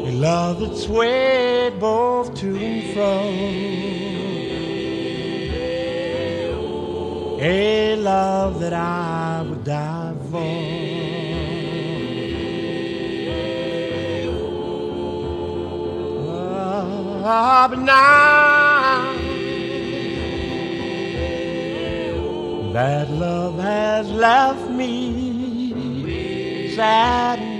a love that swayed both to and fro, a love that I would die for. But now that love has left me sad and